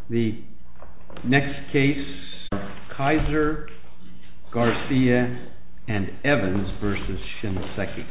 The next case, Kaiser, Garcia, and Evans v. Shinseki.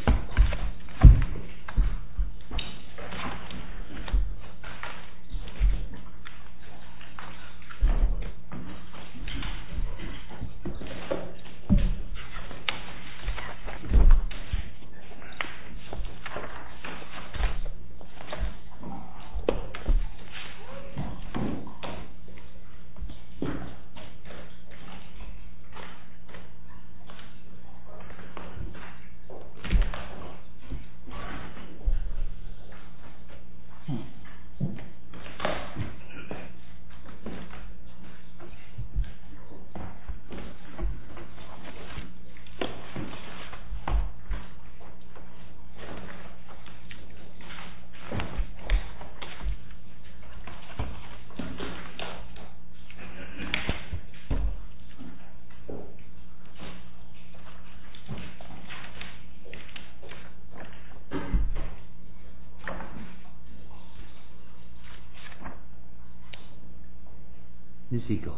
Ms. Eagle.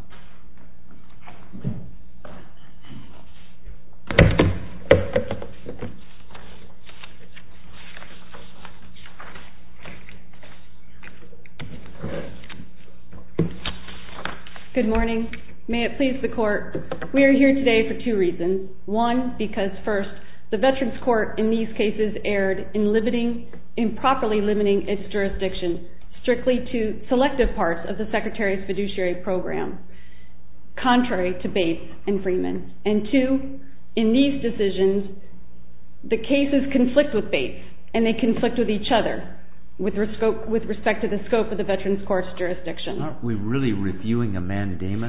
Good morning. May it please the Court, we are here today for two reasons. One, because first, the Veterans Court in these cases erred in improperly limiting its jurisdiction strictly to selective parts of the Secretary's fiduciary program, contrary to Bates and Freeman. And two, in these decisions, the cases conflict with Bates, and they conflict with each other with respect to the scope of the Veterans Court's jurisdiction. Aren't we really reviewing a mandamus?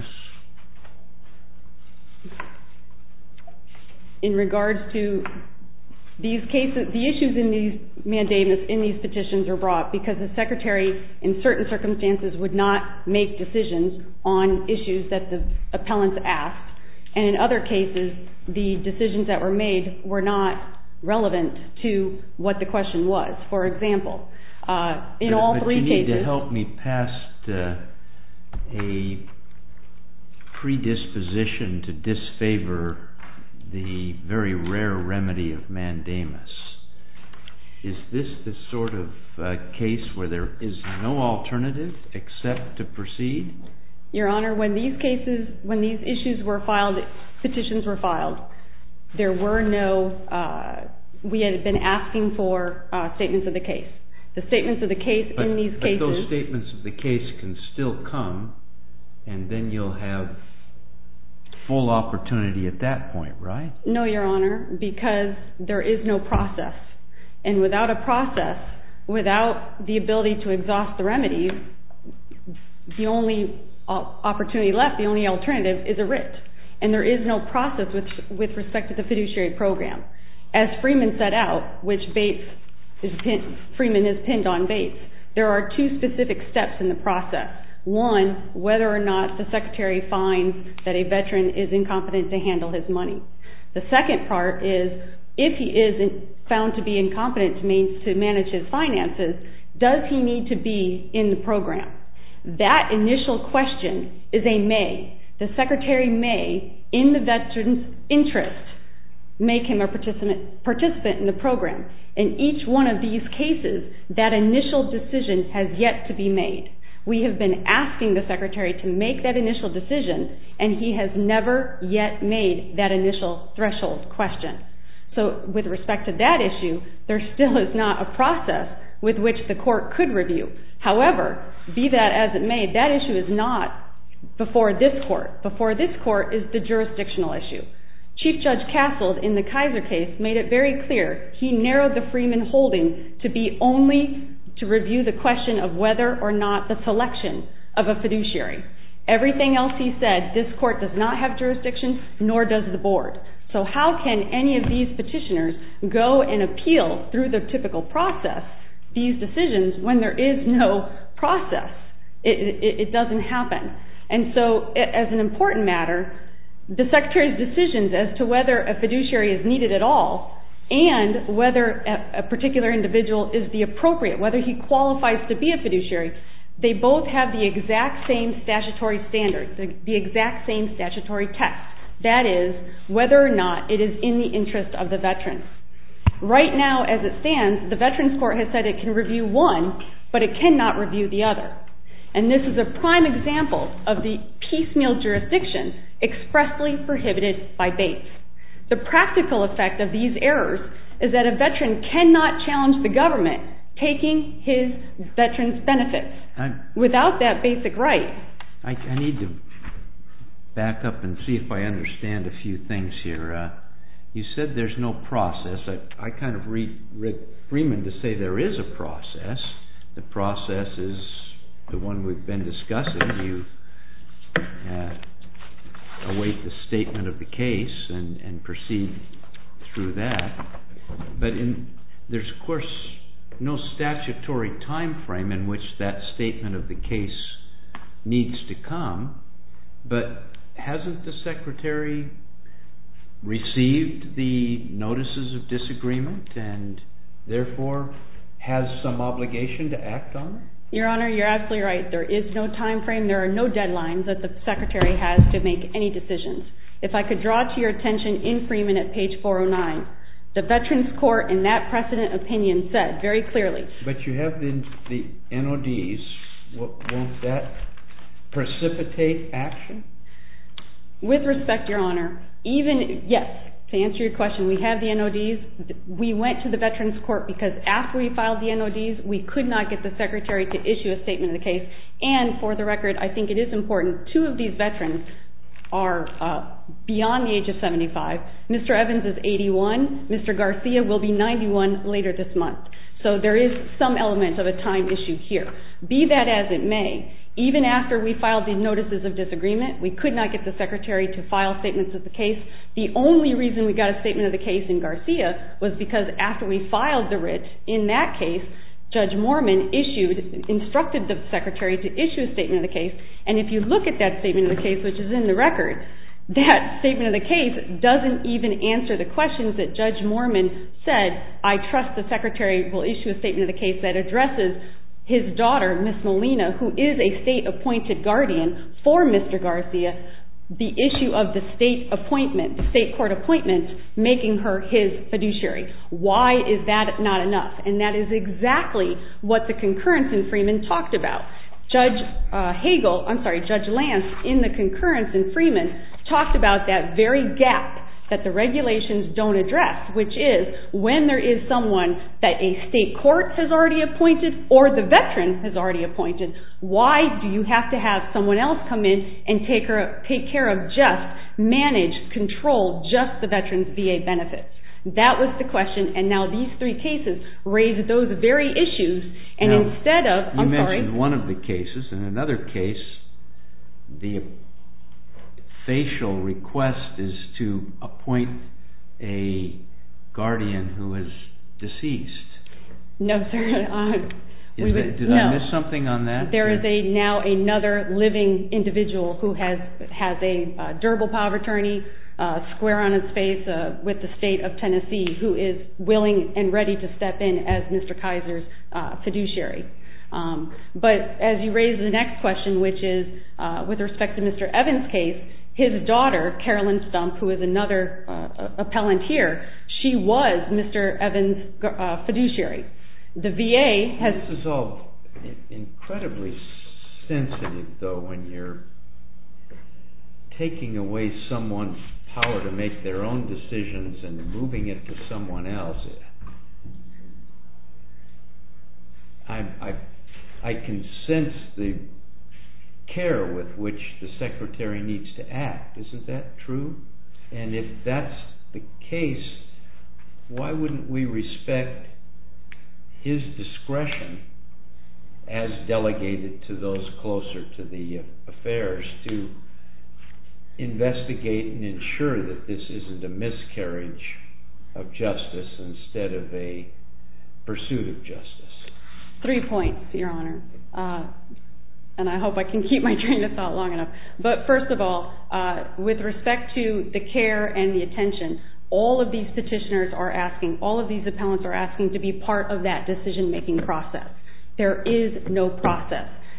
In regards to these cases, the issues in these mandamus, in these petitions are brought because the Secretary, in certain circumstances, would not make decisions on issues that the appellants asked. And in other cases, the decisions that were made were not relevant to what the question was. For example, in all three cases... But you need to help me past a predisposition to disfavor the very rare remedy of mandamus. Is this the sort of case where there is no alternative except to proceed? Your Honor, when these issues were filed, petitions were filed, there were no, we had been asking for statements of the case. The statements of the case in these cases... But those statements of the case can still come, and then you'll have full opportunity at that point, right? No, Your Honor, because there is no process. And without a process, without the ability to exhaust the remedy, the only opportunity left, the only alternative, is a writ. And there is no process with respect to the fiduciary program. As Freeman set out, which Freeman is pinned on Bates, there are two specific steps in the process. One, whether or not the Secretary finds that a veteran is incompetent to handle his money. The second part is, if he is found to be incompetent to manage his finances, does he need to be in the program? That initial question is a may. The Secretary may, in the veteran's interest, make him a participant in the program. In each one of these cases, that initial decision has yet to be made. We have been asking the Secretary to make that initial decision, and he has never yet made that initial threshold question. So with respect to that issue, there still is not a process with which the court could review. However, be that as it may, that issue is not before this court. Before this court is the jurisdictional issue. Chief Judge Castle, in the Kaiser case, made it very clear he narrowed the Freeman holding to be only to review the question of whether or not the selection of a fiduciary. Everything else he said, this court does not have jurisdiction, nor does the board. So how can any of these petitioners go and appeal through the typical process these decisions when there is no process? It doesn't happen. And so, as an important matter, the Secretary's decisions as to whether a fiduciary is needed at all and whether a particular individual is the appropriate, whether he qualifies to be a fiduciary, They both have the exact same statutory standards, the exact same statutory text. That is, whether or not it is in the interest of the veteran. Right now, as it stands, the Veterans Court has said it can review one, but it cannot review the other. And this is a prime example of the piecemeal jurisdiction expressly prohibited by Bates. The practical effect of these errors is that a veteran cannot challenge the government taking his veteran's benefits without that basic right. I need to back up and see if I understand a few things here. You said there's no process. I kind of read Freeman to say there is a process. The process is the one we've been discussing. You await the statement of the case and proceed through that. But there's, of course, no statutory time frame in which that statement of the case needs to come. But hasn't the Secretary received the notices of disagreement and therefore has some obligation to act on them? Your Honor, you're absolutely right. There is no time frame. There are no deadlines that the Secretary has to make any decisions. If I could draw to your attention in Freeman at page 409, the Veterans Court in that precedent opinion said very clearly. But you have the NODs. Won't that precipitate action? With respect, Your Honor, yes, to answer your question, we have the NODs. We went to the Veterans Court because after we filed the NODs, we could not get the Secretary to issue a statement of the case. And for the record, I think it is important, 2 of these veterans are beyond the age of 75. Mr. Evans is 81. Mr. Garcia will be 91 later this month. So there is some element of a time issue here. Be that as it may, even after we filed the notices of disagreement, we could not get the Secretary to file statements of the case. The only reason we got a statement of the case in Garcia was because after we filed the writ in that case, Judge Moorman instructed the Secretary to issue a statement of the case. And if you look at that statement of the case, which is in the record, that statement of the case doesn't even answer the questions that Judge Moorman said. I trust the Secretary will issue a statement of the case that addresses his daughter, Ms. Molina, who is a state-appointed guardian for Mr. Garcia, the issue of the state appointment, the state court appointment, making her his fiduciary. Why is that not enough? And that is exactly what the concurrence in Freeman talked about. Judge Lance, in the concurrence in Freeman, talked about that very gap that the regulations don't address, which is when there is someone that a state court has already appointed or the veteran has already appointed, why do you have to have someone else come in and take care of manage, control just the veteran's VA benefits? That was the question, and now these 3 cases raise those very issues, and now, instead of... You mentioned one of the cases. In another case, the facial request is to appoint a guardian who is deceased. No, sir. Did I miss something on that? There is now another living individual who has a durable power of attorney, square on his face, with the state of Tennessee, who is willing and ready to step in as Mr. Kaiser's fiduciary. But as you raise the next question, which is with respect to Mr. Evans' case, his daughter, Carolyn Stump, who is another appellant here, she was Mr. Evans' fiduciary. The VA has... This is all incredibly sensitive, though, when you're taking away someone's power to make their own decisions and moving it to someone else. I can sense the care with which the Secretary needs to act. Isn't that true? And if that's the case, why wouldn't we respect his discretion as delegated to those closer to the affairs to investigate and ensure that this isn't a miscarriage of justice instead of a pursuit of justice? 3 points, Your Honor. And I hope I can keep my train of thought long enough. But first of all, with respect to the care and the attention, all of these petitioners are asking, all of these appellants are asking to be part of that decision-making process. There is no process.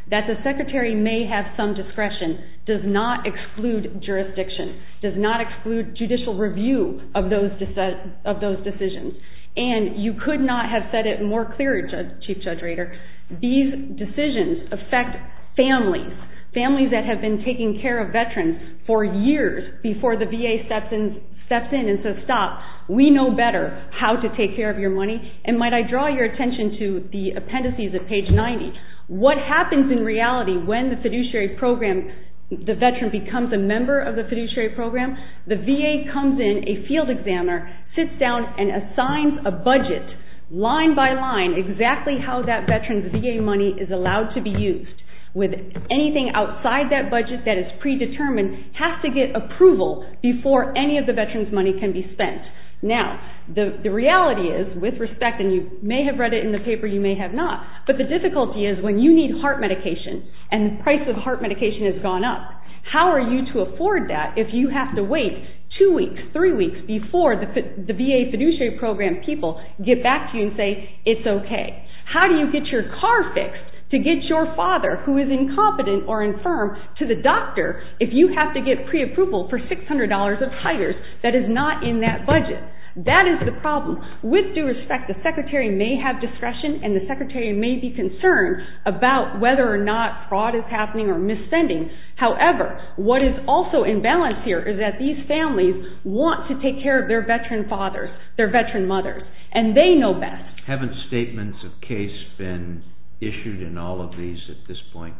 that the Secretary may have some discretion does not exclude jurisdiction, does not exclude judicial review of those decisions. And you could not have said it more clearly, Chief Judge Rader. These decisions affect families that have been taking care of veterans for years before the VA steps in and says, stop, we know better how to take care of your money. And might I draw your attention to the appendices at page 90. What happens in reality when the fiduciary program, the veteran becomes a member of the fiduciary program, the VA comes in, a field examiner sits down and assigns a budget, line by line, exactly how that veteran's VA money is allowed to be used. With anything outside that budget that is predetermined has to get approval before any of the veteran's money can be spent. Now, the reality is, with respect, and you may have read it in the paper, you may have not, but the difficulty is when you need heart medication and the price of heart medication has gone up, how are you to afford that if you have to wait 2 weeks, 3 weeks before the VA fiduciary program people get back to you and say, it's okay? How do you get your car fixed to get your father, who is incompetent or infirm, to the doctor if you have to get pre-approval for $600 of titers that is not in that budget? That is the problem. With due respect, the Secretary may have discretion and the Secretary may be concerned about whether or not fraud is happening or misspending. However, what is also in balance here is that these families want to take care of their veteran fathers, their veteran mothers, and they know best. Haven't statements of case been issued in all of these at this point?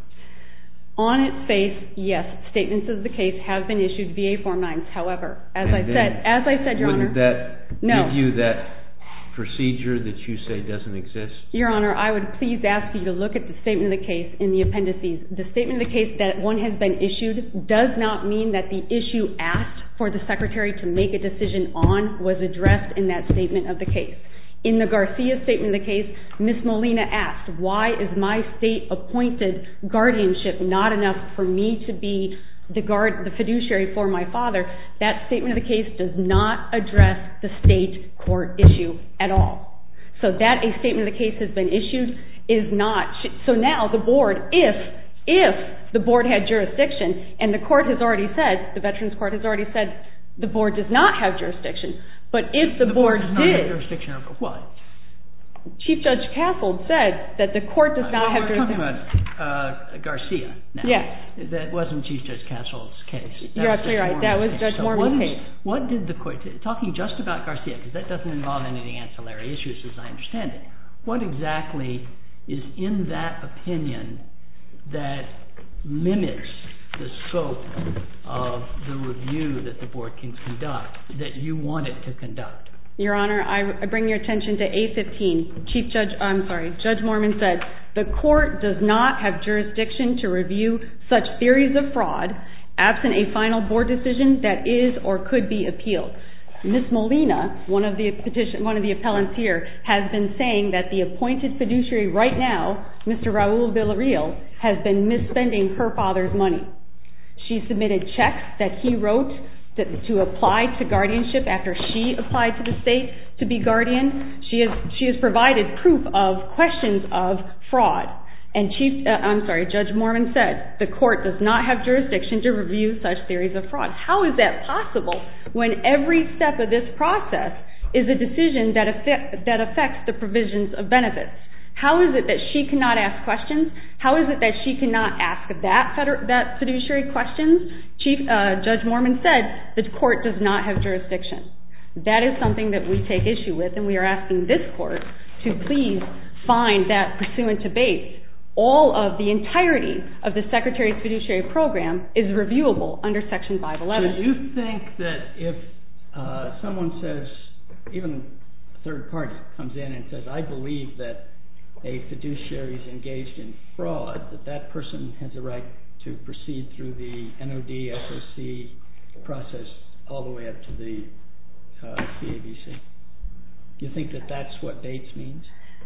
On its face, yes, statements of the case have been issued VA Form 9s. However, as I said, Your Honor, wouldn't that give you that procedure that you say doesn't exist? Your Honor, I would please ask you to look at the statement of the case in the appendices. The statement of the case that one has been issued does not mean that the issue asked for the Secretary to make a decision on was addressed in that statement of the case. In the Garcia statement of the case, Ms. Molina asked, why is my state-appointed guardianship not enough for me to be the fiduciary for my father? That statement of the case does not address the state court issue at all. So that a statement of the case has been issued is not. So now the board, if the board had jurisdiction, and the court has already said, the Veterans Court has already said, the board does not have jurisdiction. But if the board does not did, have jurisdiction over what? Chief Judge Castle said that the court does not have jurisdiction. We're talking about Garcia now. Yes. That wasn't Chief Judge Castle's case. You're absolutely right. That was Judge Mormon's case. What did the court, talking just about Garcia, because that doesn't involve any of the ancillary issues as I understand it, what exactly is in that opinion that limits the scope of the review that the board can conduct, that you want it to conduct? Your Honor, I bring your attention to A15. Judge Mormon said, the court does not have jurisdiction to review such theories of fraud absent a final board decision that is or could be appealed. Ms. Molina, one of the appellants here, has been saying that the appointed fiduciary right now, Mr. Raul Villarreal, has been misspending her father's money. She submitted checks that he wrote to apply to guardianship after she applied to the state to be guardian. She has provided proof of questions of fraud. And Judge Mormon said the court does not have jurisdiction to review such theories of fraud. How is that possible when every step of this process is a decision that affects the provisions of benefits? How is it that she cannot ask questions? How is it that she cannot ask that fiduciary questions? Judge Mormon said the court does not have jurisdiction. That is something that we take issue with, and we are asking this court to please find that pursuant to Bates, all of the entirety of the Secretary's fiduciary program is reviewable under Section 511. So you think that if someone says, even a third party comes in and says, I believe that a fiduciary is engaged in fraud, that person has a right to proceed through the NOD, SOC process all the way up to the CAVC? Do you think that that's what Bates means?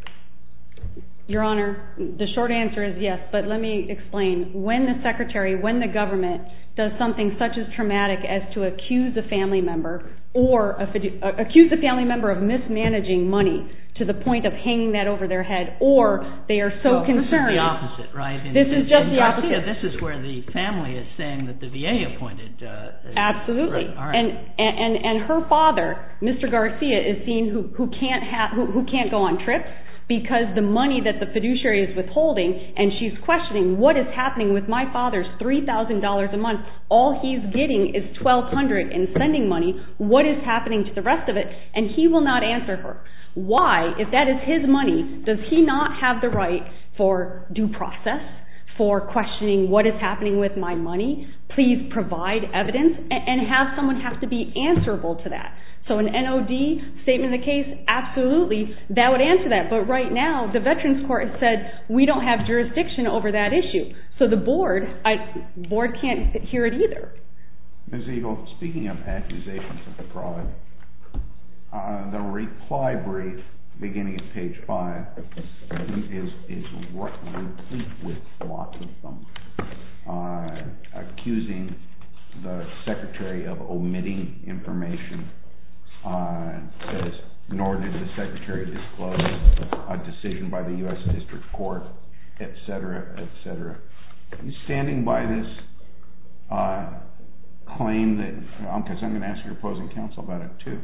Your Honor, the short answer is yes, but let me explain. When the Secretary, when the government does something such as traumatic as to accuse a family member or accuse the family member of mismanaging money to the point of hanging that over their head, or they are so concerned. This is the opposite, right? This is just the opposite. This is where the family is saying that the VA appointed. Absolutely. Right. And her father, Mr. Garcia, is seen who can't go on trips because the money that the fiduciary is withholding, and she's questioning what is happening with my father's $3,000 a month. All he's getting is $1,200 in sending money. What is happening to the rest of it? And he will not answer her. Why, if that is his money, does he not have the right for due process, for questioning what is happening with my money? Please provide evidence and have someone have to be answerable to that. So an NOD, statement of the case, absolutely, that would answer that. But right now, the Veterans Court has said we don't have jurisdiction over that issue. So the board can't hear it either. Ms. Eagle, speaking of accusations of fraud, the reply brief beginning at page 5 is replete with lots of them, accusing the Secretary of omitting information. Says, nor did the Secretary disclose a decision by the U.S. District Court, etc., etc. Are you standing by this claim that, because I'm going to ask your opposing counsel about it too,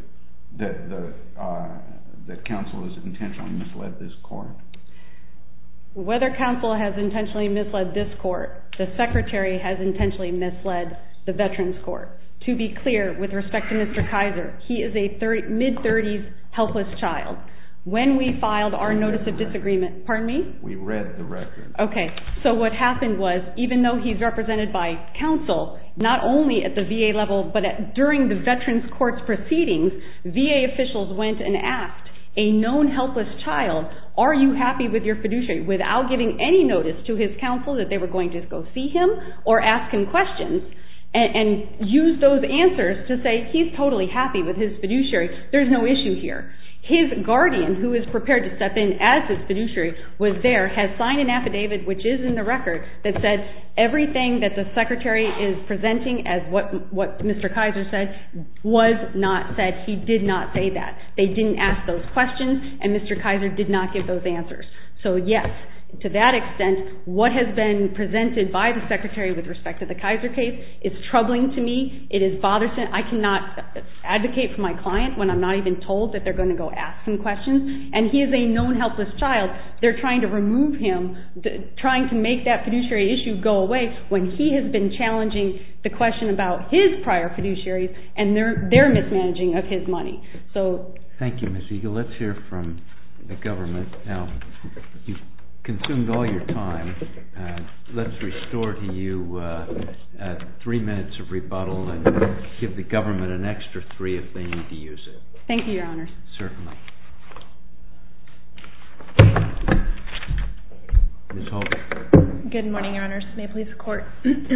that counsel has intentionally misled this court? Whether counsel has intentionally misled this court, the Secretary has intentionally misled the Veterans Court. To be clear, with respect to Mr. Kaiser, he is a mid-30s helpless child. When we filed our notice of disagreement, pardon me? We read the record. Okay, so what happened was, even though he's represented by counsel, not only at the VA level, but during the Veterans Court's proceedings, VA officials went and asked a known helpless child, are you happy with your fiduciary, without giving any notice to his counsel that they were going to go see him or ask him questions, and use those answers to say he's totally happy with his fiduciary. There's no issue here. His guardian, who is prepared to step in as his fiduciary, was there, has signed an affidavit, which is in the record, that said everything that the Secretary is presenting as what Mr. Kaiser said was not said. He did not say that. They didn't ask those questions, and Mr. Kaiser did not give those answers. So yes, to that extent, what has been presented by the Secretary with respect to the Kaiser case is troubling to me. It is bothersome. I cannot advocate for my client when I'm not even told that they're going to go ask him questions. And he is a known helpless child. They're trying to remove him, trying to make that fiduciary issue go away when he has been challenging the question about his prior fiduciaries and their mismanaging of his money. So, thank you, Ms. Eagle. Let's hear from the government. Now, you've consumed all your time. Let's restore to you 3 minutes of rebuttal and give the government an extra 3 if they need to use it. Thank you, Your Honors. Certainly. Ms. Hogan. Good morning, Your Honors. May it please the Court.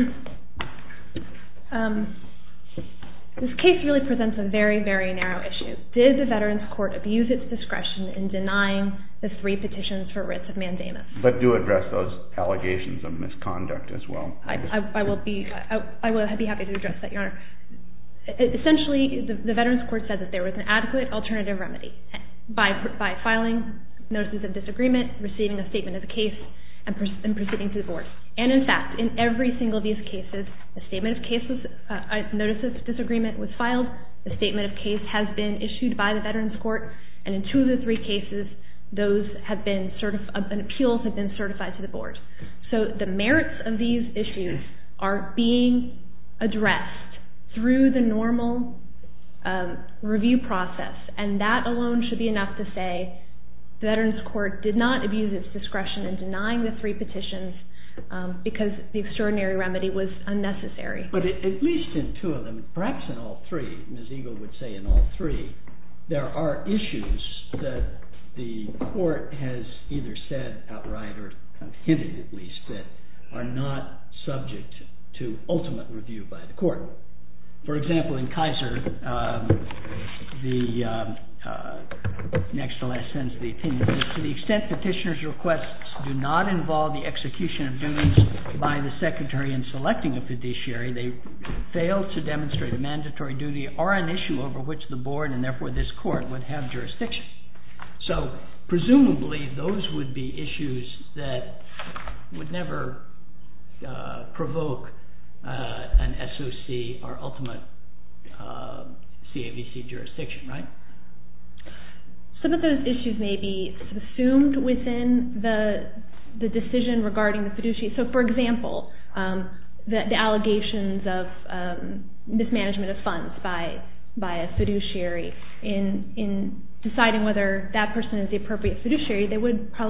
This case really presents a very, very narrow issue. Did the Veterans Court abuse its discretion in denying the 3 petitions for writs of mandamus? But do address those allegations of misconduct as well. I will be happy to address that, Your Honor. Essentially, the Veterans Court said that there was an adequate alternative remedy by filing notices of disagreement, receiving a statement of the case, and proceeding to the board. And in fact, in every single of these cases, a statement of case a notice of disagreement was filed, the statement of case has been issued by the Veterans Court, and in 2 of the 3 cases, those have been appeals have been certified to the board. So the merits of these issues are being addressed through the normal review process, and that alone should be enough to say the Veterans Court did not abuse its discretion in denying the 3 petitions because the extraordinary remedy was unnecessary. But at least in 2 of them, perhaps in all 3, Ms. Eagle would say in all 3, there are issues that the court has either said outright or hinted at least that are not subject to ultimate review by the court. For example, in Kaiser, the next to last sentence of the opinion says, to the extent petitioner's requests do not involve the execution of duties by the Secretary in selecting a fiduciary, they fail to demonstrate a mandatory duty or an issue over which the board and therefore this court would have jurisdiction. So presumably those would be issues that would never provoke an SOC or ultimate CAVC jurisdiction, right? Some of those issues may be subsumed within the decision regarding the fiduciary. So, for example, the allegations of mismanagement of funds by a fiduciary in deciding whether that person is the appropriate fiduciary, the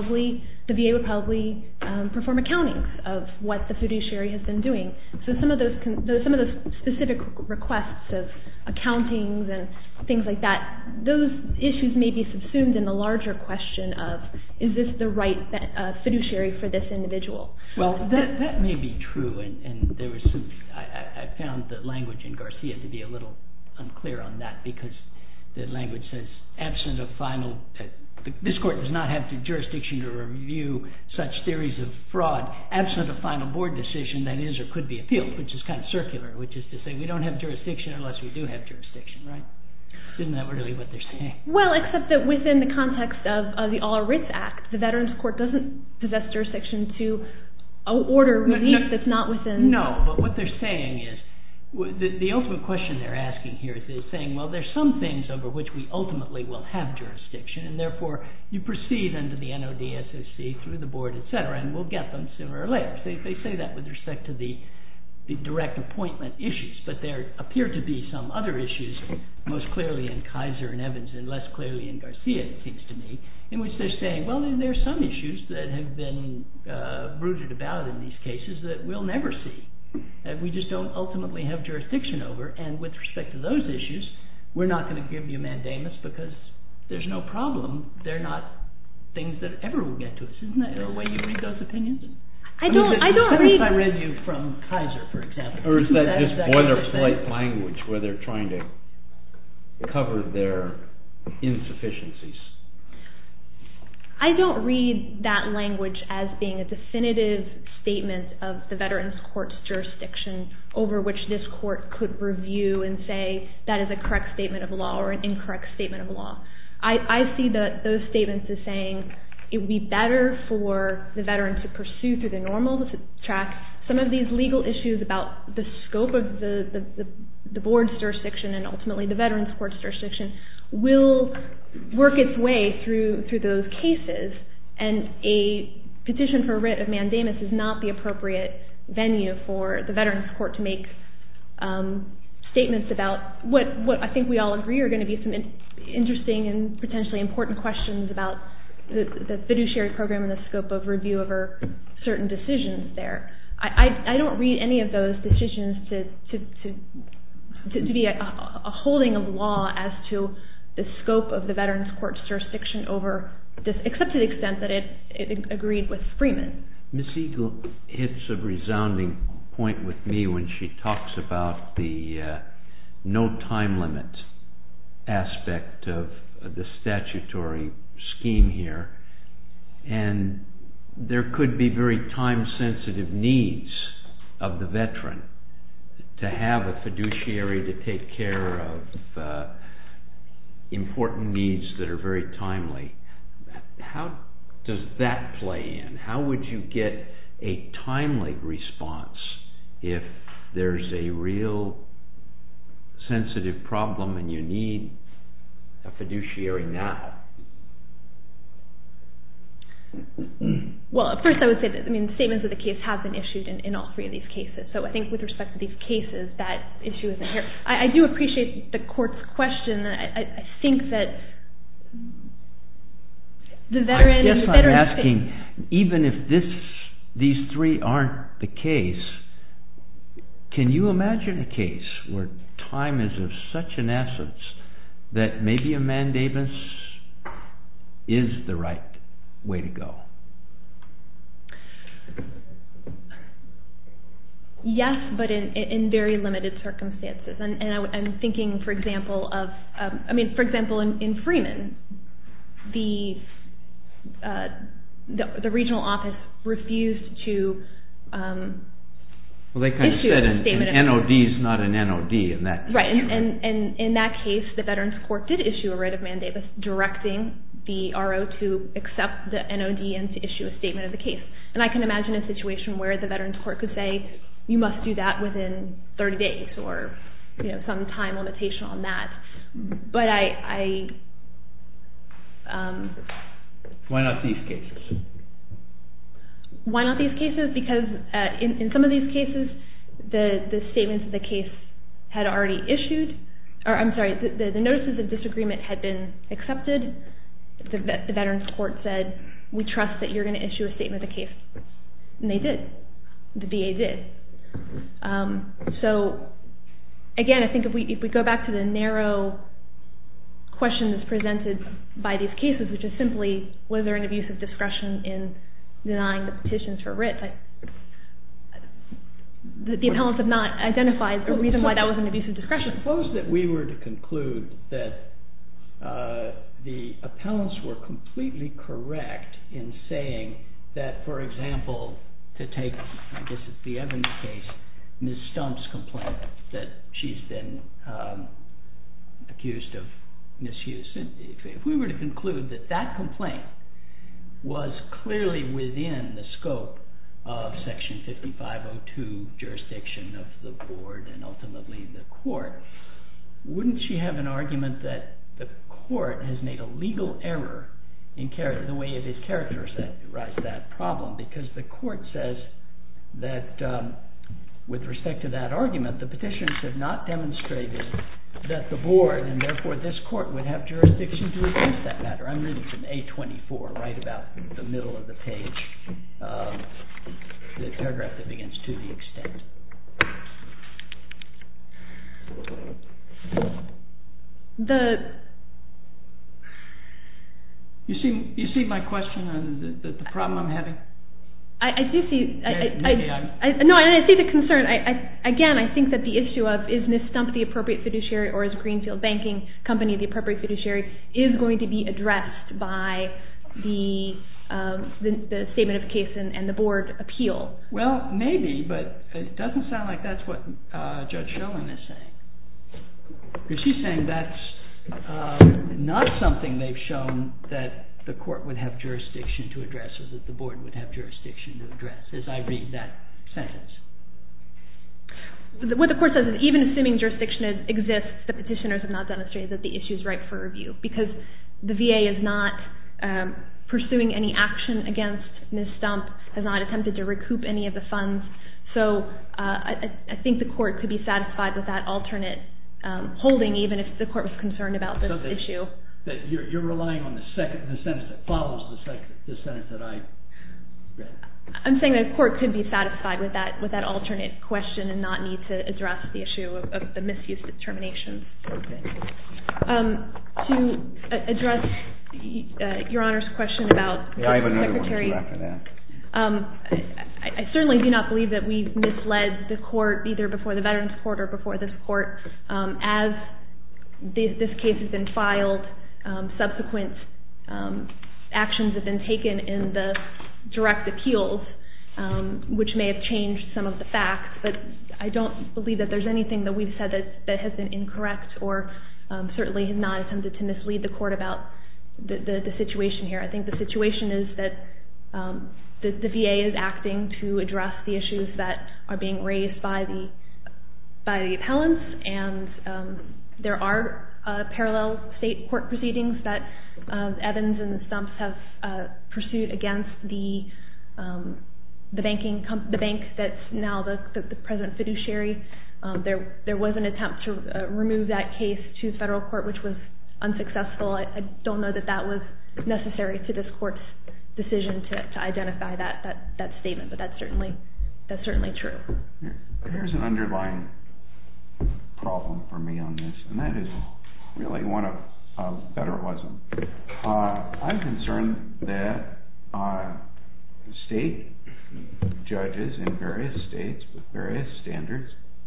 VA would probably perform accountings of what the fiduciary has been doing. So some of those specific requests of accountings and things like that, those issues may be subsumed in the larger question of, is this the right fiduciary for this individual? Well, that may be true, and there was some. I found the language in Garcia to be a little unclear on that, because the language says, absent of final, this court does not have the jurisdiction to review such theories of fraud, absent a final board decision that is or could be appealed, which is kind of circular, which is to say we don't have jurisdiction unless we do have jurisdiction, right? Isn't that really what they're saying? Well, except that within the context of the All Writs Act, the Veterans Court doesn't possess jurisdiction to order relief that's not within... No, but what they're saying is, the ultimate question they're asking here is they're saying, well, there's some things over which we ultimately will have jurisdiction, and therefore you proceed under the NOD, SOC, through the board, etc., and we'll get them sooner or later. They say that with respect to the direct appointment issues, but there appear to be some other issues, most clearly in Kaiser and Evans and less clearly in Garcia, it seems to me, in which they're saying, well, there's some issues that have been brooded about in these cases that we'll never see. We just don't ultimately have jurisdiction over, and with respect to those issues, we're not going to give you mandamus because there's no problem. They're not things that ever will get to us. Isn't that the way you read those opinions? I read you from Kaiser, for example. Or is that just boilerplate language where they're trying to cover their insufficiencies? I don't read that language as being a definitive statement of the Veterans Court's jurisdiction over which this court could review and say that is a correct statement of law or an incorrect statement of law. I see those statements as saying it would be better for the veteran to pursue through the normal track some of these legal issues about the scope of the board's jurisdiction and ultimately the Veterans Court's jurisdiction will work its way through those cases, and a petition for a writ of mandamus is not the appropriate venue for the Veterans Court to make statements about what I think we all agree are going to be some interesting and potentially important questions about the fiduciary program and the scope of review over certain decisions there. I don't read any of those decisions to be a holding of law as to the scope of the Veterans Court's jurisdiction over this, except to the extent that it agreed with Freeman. Ms. Eagle hits a resounding point with me when she talks about the no time limit aspect of the statutory scheme here, and there could be very time-sensitive needs of the veteran to have a fiduciary to take care of important needs that are very timely. How does that play in? How would you get a timely response if there's a real sensitive problem and you need a fiduciary now? Well, first I would say that statements of the case have been issued in all three of these cases. So I think with respect to these cases, that issue isn't here. I do appreciate the court's question. I think that the veteran... I guess I'm asking, even if these three aren't the case, can you imagine a case where time is of such an essence that maybe a mandamus is the right way to go? Yes, but in very limited circumstances. And I'm thinking, for example, in Freeman, the regional office refused to they kind of said an NOD is not an NOD in that case. Right, and in that case, the Veterans Court did issue a writ of mandamus directing the RO to accept the NOD and to issue a statement of the case. And I can imagine a situation where the Veterans Court could say, you must do that within 30 days or some time limitation on that. But why not these cases? Why not these cases? Because in some of these cases, the statements of the case had already issued, or I'm sorry, the notices of disagreement had been accepted. The Veterans Court said, we trust that you're going to issue a statement of the case. And they did. The VA did. So, again, I think if we go back to the narrow question that's presented by these cases, which is simply, was there an abuse of discretion in denying the petitions for writ? The appellants have not identified a reason why that was an abuse of discretion. Suppose that we were to conclude that the appellants were completely correct in saying that, for example, to take, I guess it's the Evans case, Ms. Stump's complaint that she's been accused of misuse. If we were to conclude that that complaint was clearly within the scope of Section 5502 jurisdiction of the board and ultimately the court, wouldn't she have an argument that the court has made a legal error in the way it has characterized that problem? Because the court says that with respect to that argument, the petitions have not demonstrated that the board and therefore this court would have jurisdiction to address that matter. I'm reading from A24, right about the middle of the page, the paragraph that begins to the extent. You see my question on the problem I'm having? I do see. I see the concern. Again, I think that the issue of is Ms. Stump the appropriate fiduciary or is Greenfield Banking Company the appropriate fiduciary is going to be addressed by the statement of case and the board appeal. Well, maybe, but it doesn't sound like that's what Judge Schoen is saying. Because she's saying that's not something they've shown that the court would have jurisdiction to address or that the board would have jurisdiction to address, as I read that sentence. What the court says is even assuming jurisdiction exists, the petitioners have not demonstrated that the issue is right for review because the VA is not pursuing any action against Ms. Stump, has not attempted to recoup any of the funds. So I think the court could be satisfied with that alternate holding even if the court was concerned about this issue. That you're relying on the sentence that follows the sentence that I read. I'm saying the court could be satisfied with that alternate question and not need to address the issue of the misuse determination. Okay. To address Your Honor's question about the I have another Secretary. one after that. I certainly do not believe that we've misled the court either before the Veterans Court or before this court. As this case has been filed, subsequent actions have been taken in the direct appeals, which may have changed some of the facts, but I don't believe that there's anything that we've said that has been incorrect or certainly has not attempted to mislead the court about the situation here. I think the situation is that the VA is acting to address the issues that are being raised by the appellants, and there are parallel state court proceedings that Evans and the Stumps have pursued against the bank that's now the present fiduciary. There was an attempt to remove that case to federal court, which was unsuccessful. I don't know that was necessary to this court's decision to identify that statement, but that's certainly true. Here's an underlying problem for me on this, and that is really one of federalism. I'm concerned that state judges in various states with various standards,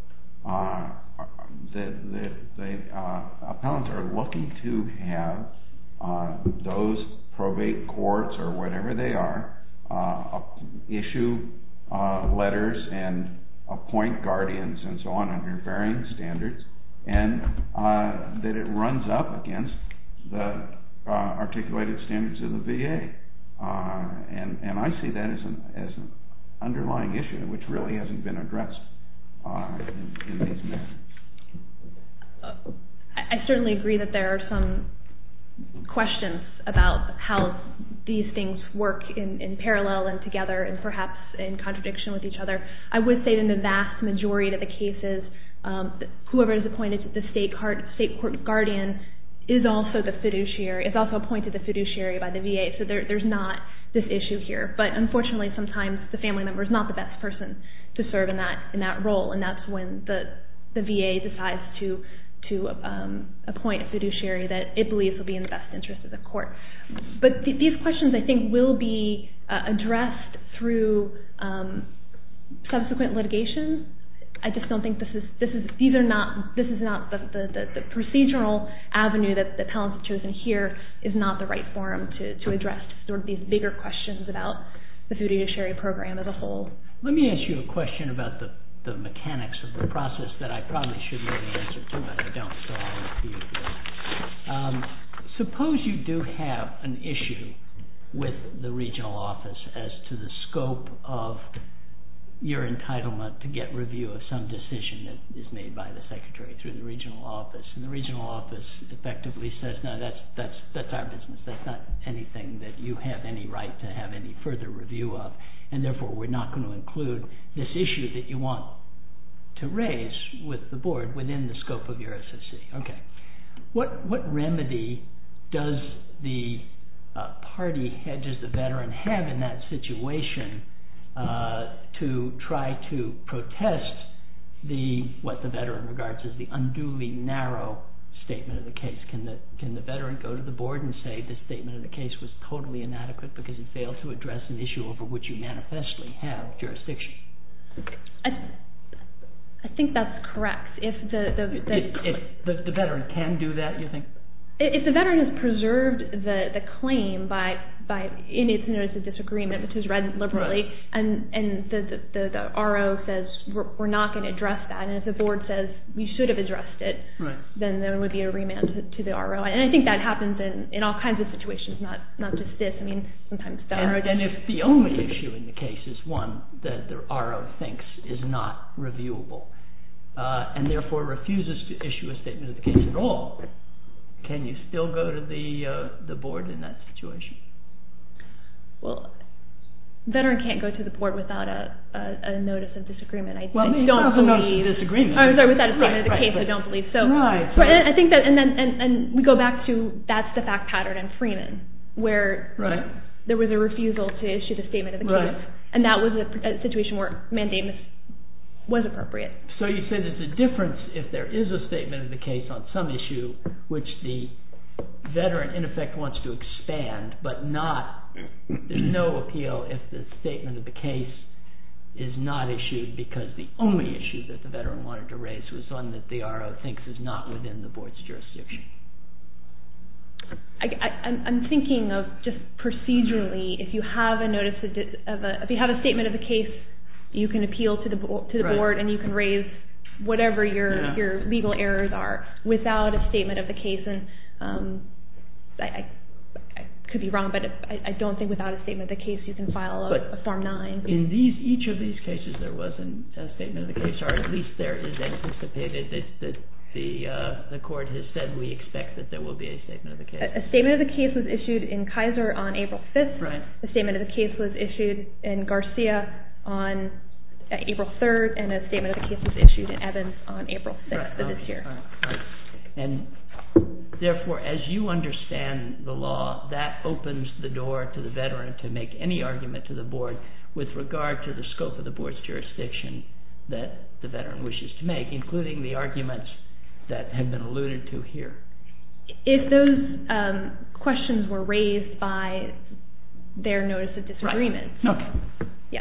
the appellants are looking to have those probate courts or whatever they are issue letters and appoint guardians and so on under varying standards, and that it runs up against the articulated standards of the VA. And I see that as an underlying issue which really hasn't been addressed in these matters. I certainly agree that there are some questions about how these things work in parallel and together and perhaps in contradiction with each other. I would say that in the vast majority of the cases, whoever is appointed to the state court guardian is also the fiduciary, is also appointed the fiduciary by the VA. So there's not this issue here. But unfortunately, sometimes the family member is not the best person to serve in that role, and that's when the VA decides to appoint a fiduciary that it believes will be in the best interest of the court. But these questions, I think, will be addressed through subsequent litigation. I just don't think this is not the procedural avenue that the appellants have chosen here is not the right forum to address sort of these bigger questions about the fiduciary program as a whole. Let me ask you a question about the mechanics of the process that I probably should know the answer to, but I don't, so I'll repeat it. Suppose you do have an issue with the regional office as to the scope of your entitlement to get review of some decision that is made by the secretary through the regional office, and the regional office effectively says, no, that's our business. That's not anything that you have any right to have any further review of, and therefore we're not going to include this issue that you want to raise with the board within the scope of your SSC. Okay. What remedy does the party head, does the veteran have in that situation to try to protest what the veteran regards as the unduly narrow statement of the case? Can the veteran go to the board and say this statement of the case was totally inadequate because it failed to address an issue over which you manifestly have jurisdiction? I think that's correct. If the veteran can do that, you think? If the veteran has preserved the claim by in its notice of disagreement, which is read liberally, right, and the RO says we're not going to address that, and if the board says we should have addressed it, right, then there would be a remand to the RO. And I think that happens in all kinds of situations, not just this. I mean, sometimes the RO. And if the only issue in the case is one that the RO thinks is not reviewable, and therefore refuses to issue a statement of the case at all, can you still go to the board in that situation? Well, veteran can't go to the board without a notice of disagreement. I don't believe. Notice of disagreement. Oh, sorry, without a statement of the case, I don't believe. So, right. I think that, and we go back to that's the fact pattern in Freeman, where there was a refusal to issue the statement of the case, and that was a situation where mandamus was appropriate. So you say there's a difference if there is a statement of the case on some issue which the veteran in effect wants to expand, but there's no appeal if the statement of the case is not issued because the only issue that the veteran wanted to raise was one that the RO thinks is not within the board's jurisdiction. I'm thinking of just procedurally, if you have a notice if you have a statement of the case, you can appeal to the board and you can raise whatever your legal errors are without a statement of the case. And I could be wrong, but I don't think without a statement of the case you can file a Form 9. In each of these cases there wasn't a statement of the case, or at least there is anticipated that the court has said we expect that there will be a statement of the case. A statement of the case was issued in Kaiser on April 5th. Right. A statement of the case was issued in Garcia on April 3rd, and a statement of the case was issued in Evans on April 6th of this year. Right. And therefore, as you understand the law, that opens the door to the veteran to make any argument to the board with regard to the scope of the board's jurisdiction that the veteran wishes to make, including the arguments that have been alluded to here. If those questions were raised by their notice of disagreement. Right. Okay. Yes.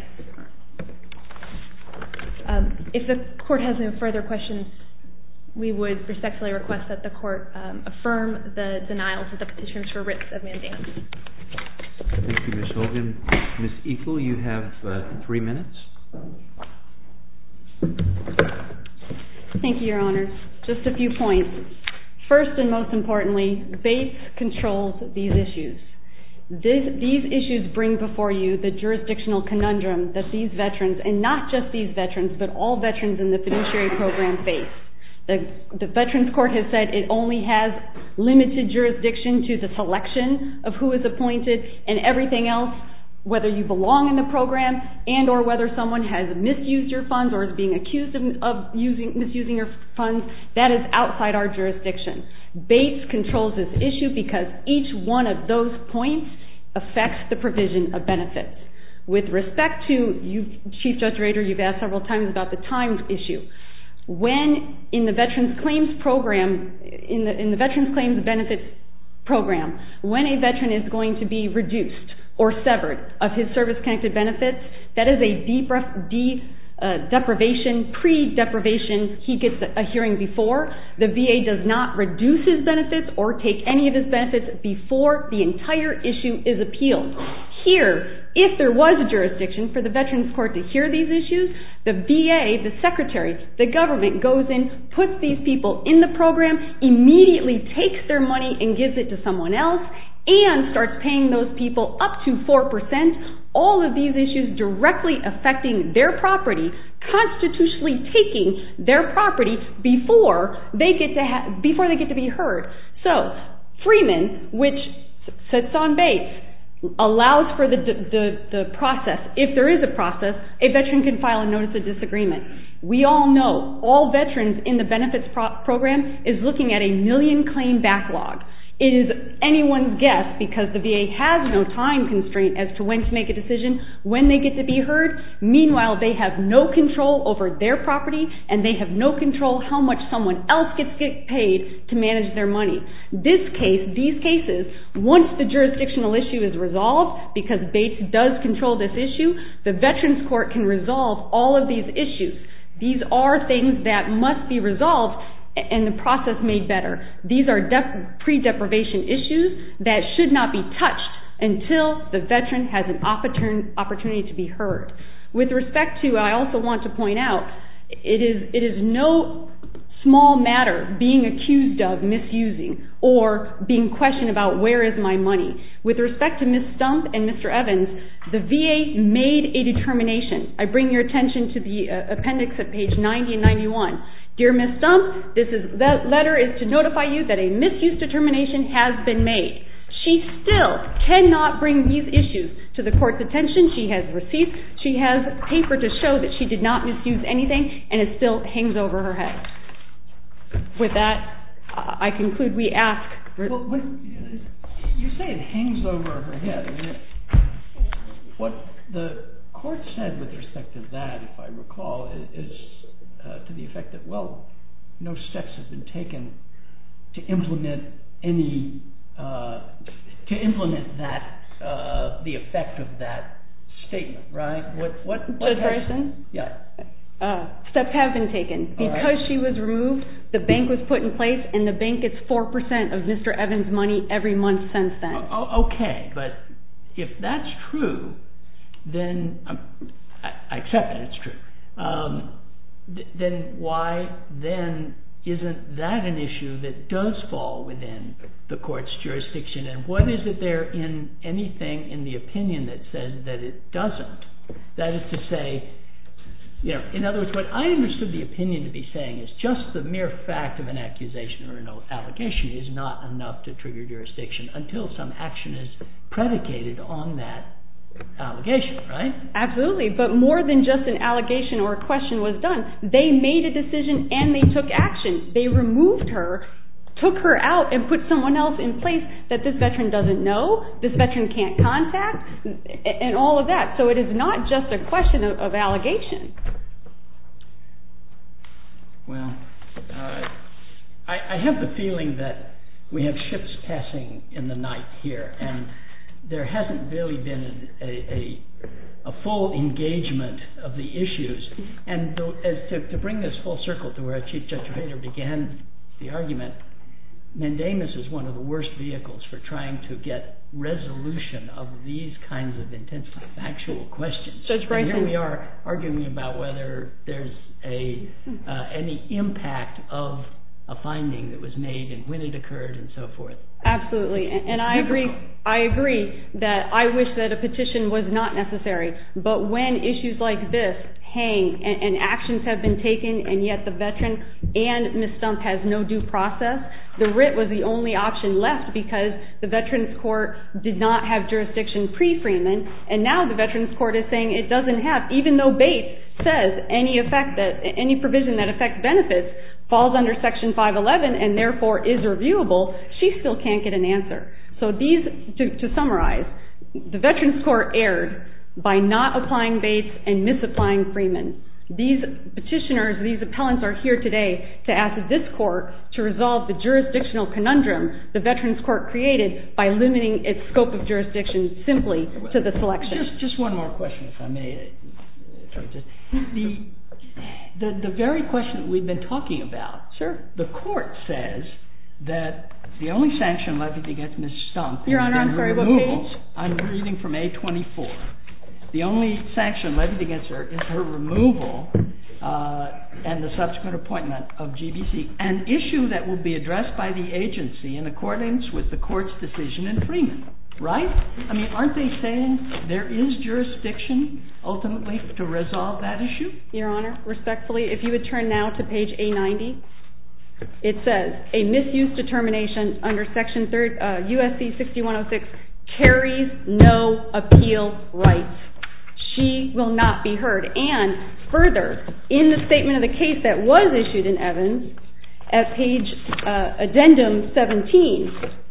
If the court has no further questions, we would respectfully request that the court affirm the denials of the petitions for writs of mandamus. Thank you, Ms. Hogan. Ms. Eagle, you have 3 minutes. Thank you, Your Honors. Just a few points. First and most importantly, Bates controls these issues. These issues bring before you the jurisdictional conundrum that these veterans, and not just these veterans, but all veterans in the fiduciary program face. The Veterans Court has said it only has limited jurisdiction to the selection of who is appointed, and everything else, whether you belong in the program and or whether someone has misused your funds or is being accused of misusing your funds, that is outside our jurisdiction. Bates controls this issue because each one of those points affects the provision of benefits. With respect to you, Chief Judge Rader, you've asked several times about the time issue. When in the Veterans Claims Program, in the Veterans Claims Benefits Program, when a veteran is going to be reduced or severed of his service-connected benefits, that is a deprivation, pre-deprivation. He gets a hearing before. The VA does not reduce his benefits or take any of his benefits before the entire issue is appealed. Here, if there was a jurisdiction for the Veterans Court to hear these issues, the VA, the Secretary, the government goes in, puts these people in the program, immediately takes their money and gives it to someone else, and starts paying those people up to 4%, all of these issues directly affecting their property, constitutionally taking their property before they get to be heard. So, Freeman, which sits on Bates, allows for the process. If there is a process, a veteran can file a notice of disagreement. We all know all veterans in the benefits program is looking at a 1 million claim backlog. It is anyone's guess, because the VA has no time constraint as to when to make a decision, when they get to be heard. Meanwhile, they have no control over their property, and they have no control how much someone else gets paid to manage their money. These cases, once the jurisdictional issue is resolved, because Bates does control this issue, the Veterans Court can resolve all of these issues. These are things that must be resolved and the process made better. These are pre-deprivation issues that should not be touched until the veteran has an opportunity to be heard. With respect to, I also want to point out, it is no small matter being accused of misusing or being questioned about where is my money. With respect to Ms. Stump and Mr. Evans, the VA made a determination. I bring your attention to the appendix at page 90 and 91. Dear Ms. Stump, that letter is to notify you that a misuse determination has been made. She still cannot bring these issues to the court's attention. She has receipts. She has paper to show that she did not misuse anything, and it still hangs over her head. With that, I conclude we ask... Well, you say it hangs over her head. What the court said with respect to that, if I recall, is to the effect that, well, no steps have been taken to implement the effect of that statement, right? Judge Bryson? Yeah. Steps have been taken. Because she was removed, the bank was put in place, and the bank gets 4% of Mr. Evans' money every month since then. Okay, but if that's true, then I accept that it's true. Then why then isn't that an issue that does fall within the court's jurisdiction? And what is it there in anything in the opinion that says that it doesn't? That is to say, in other words, what I understood the opinion to be saying is just the mere fact of an accusation or an allegation is not enough to trigger jurisdiction until some action is predicated on that allegation, right? Absolutely, but more than just an allegation or a question was done. They made a decision and they took action. They removed her, took her out, and put someone else in place that this veteran doesn't know, this veteran can't contact, and all of that. So it is not just a question of allegation. Well, I have the feeling that we have ships passing in the night here, and there hasn't really been a full engagement of the issues. And to bring this full circle to where Chief Judge Rader began the argument, mandamus is one of the worst vehicles for trying to get resolution of these kinds of intense factual questions. Judge Bryson. And here we are arguing about whether there's any impact of a finding that was made and when it occurred and so forth. Absolutely, and I agree that I wish that a petition was not necessary, but when issues like this hang and actions have been taken and yet the veteran and Ms. Stump has no due process, the writ was the only option left because the Veterans Court did not have jurisdiction pre-Freeman, and now the Veterans Court is saying it doesn't have, even though Bates says any provision that affects benefits falls under Section 511 and therefore is reviewable, she still can't get an answer. So to summarize, the Veterans Court erred by not applying Bates and misapplying Freeman. These petitioners, these appellants are here today to ask this court to resolve the jurisdictional conundrum the Veterans Court created by limiting its scope of jurisdiction simply to the selection. Just one more question, if I may. The very question that we've been talking about, sure. The court says that the only sanction levied against Ms. Stump Your Honor, I'm sorry, what page? I'm reading from A24. The only sanction levied against her is her removal and the subsequent appointment of GBC, an issue that will be addressed by the agency in accordance with the court's decision in Freeman, right? I mean, aren't they saying there is jurisdiction ultimately to resolve that issue? Your Honor, respectfully, if you would turn now to page A90, it says, a misuse determination under Section USC 6106 carries no appeal rights. She will not be heard. And further, in the statement of the case that was issued in Evans, at page addendum 17,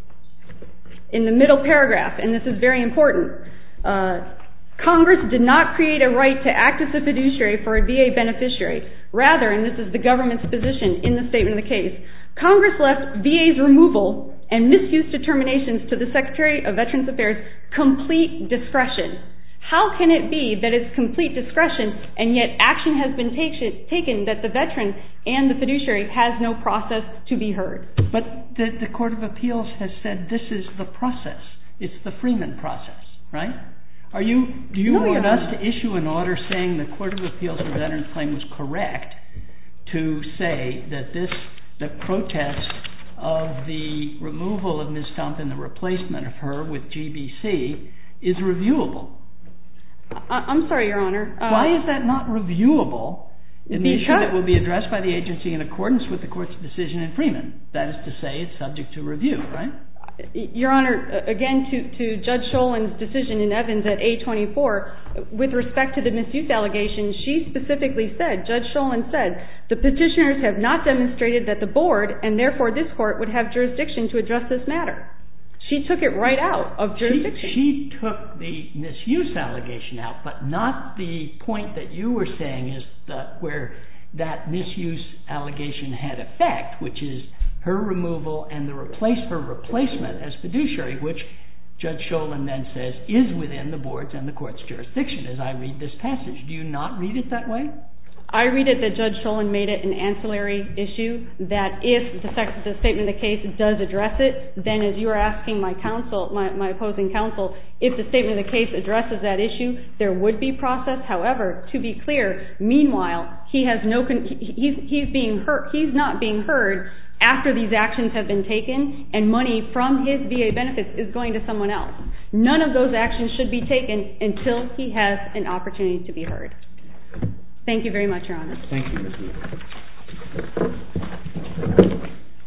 in the middle paragraph, and this is very important, Congress did not create a right to act as a fiduciary for a VA beneficiary. Rather, and this is the government's position in the statement of the case, Congress left VA's removal and misuse determinations to the Secretary of Veterans Affairs complete discretion. How can it be that it's complete discretion and yet action has been taken that the veteran and the fiduciary has no process to be heard? But the Court of Appeals has said this is the process. It's the Freeman process, right? Do you want us to issue an order saying the Court of Appeals for Veterans Claim was correct to say that the protest of the removal of Ms. Stump and the replacement of her with GBC is reviewable? I'm sorry, Your Honor. Why is that not reviewable in the issue that will be addressed by the agency in accordance with the court's decision in Freeman? That is to say, it's subject to review, right? Your Honor, again, to Judge Scholen's decision in Evans at A24, with respect to the misuse allegation, she specifically said, Judge Scholen said, the petitioners have not demonstrated that the board, and therefore this court, would have jurisdiction to address this matter. She took it right out of jurisdiction. She took the misuse allegation out, but not the point that you were saying is where that misuse allegation had effect, which is her removal and her replacement as fiduciary, which Judge Scholen then says is within the board's and the court's jurisdiction, as I read this passage. Do you not read it that way? I read it that Judge Scholen made it an ancillary issue, that if the statement of the case does address it, then as you are asking my opposing counsel, if the statement of the case addresses that issue, there would be process. However, to be clear, meanwhile, he's not being heard after these actions have been taken and money from his VA benefits is going to someone else. None of those actions should be taken until he has an opportunity to be heard. Thank you very much, Your Honor. Thank you, Ms. Lee.